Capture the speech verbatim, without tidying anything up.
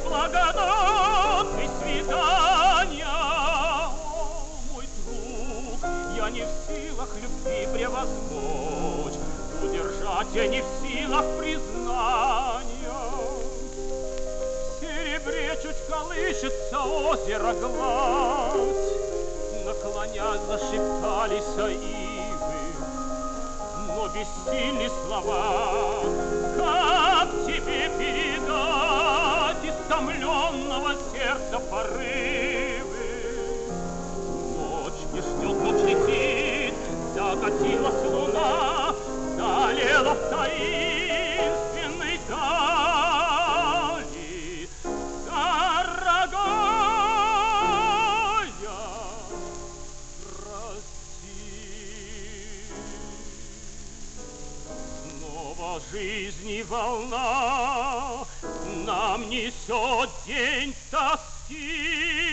благодатный свидания. О, мой друг, я не в силах любви превозмочь, удержать я не в силах признания. В серебре чуть колышется озеро гладь, наклонясь зашептались ивы, но бессильны слова. Как тебе передать истомленного сердца порывы? Ночь не ждет, ночь летит, закатилась луна, залила в таинственной дали. Дорогая, прости. Снова жизни волна нам несет день тоски.